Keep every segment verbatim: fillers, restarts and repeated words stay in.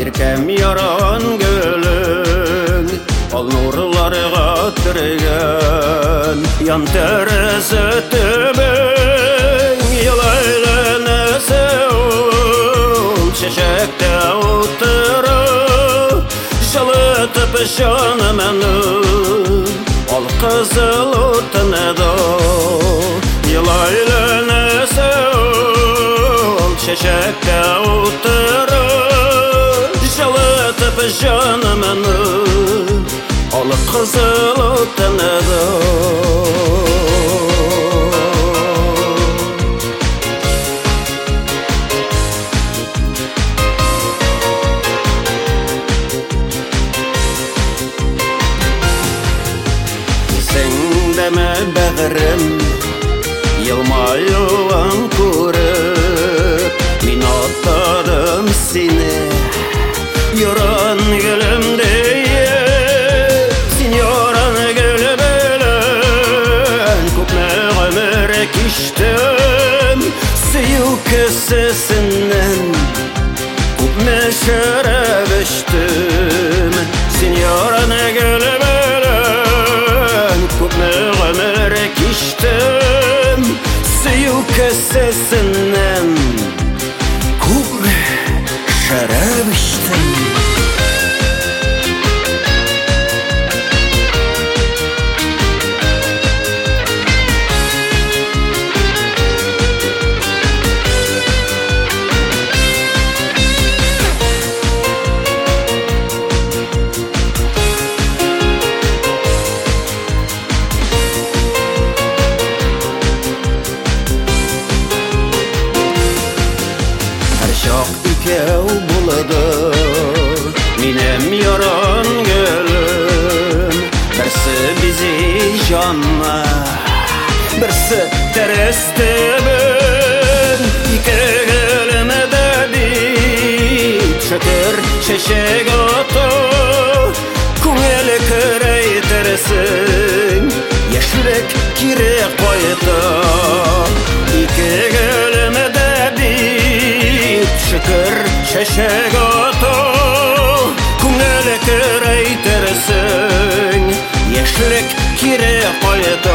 Иркем яран гөлің, ал нурларга төргән. Ян тәрәзе төбең, елайланасы ул чәчәктә утырып, җылытып җанымны, ал кызыл утынада. Елайланасы ул чәчәктә утырып, җылытып җанымны, ал кызыл утынада. Сеңдәме бәгърем, елмаюын күреп, мин атадым сине, яран гөлем диеп. Син яран гөл белән күпме гомер кичтем, сөю кесәсеннән күпме шәраб эчтем. Син яран гөл белән күпме гомер кичтем, сөю кесәсеннән күпме шәраб эчтем. Чак икәү булды минем яран гөлем, берсе бизи җанна, берсе тәрәз төбен. Ике гөлемә дә бит шәкер чәчәк ата, күңел көрәйтерсең, яшьлек кире кайта. Ике гөлемә дә шәкер чәчәк ата, күңел көрәйтерсең, яшьлек кире кайта.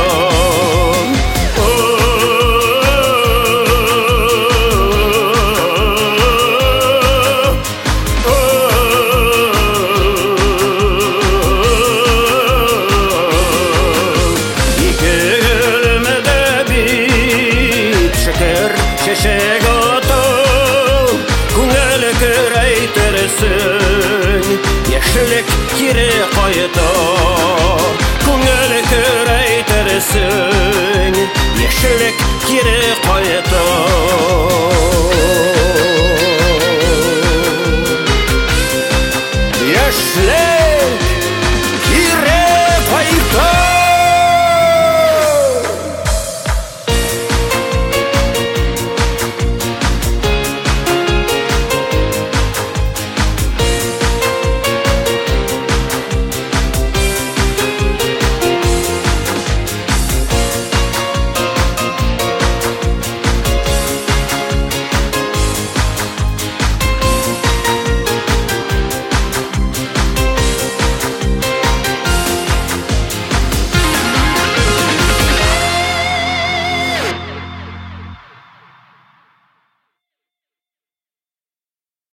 Ике гөлемә дә бит шәкер чәчәк ата, күңел көрәйтерсең, яшьлек кире кайта. Күңел көрәйтерсең, яшьлек кире кайта. Яшьлек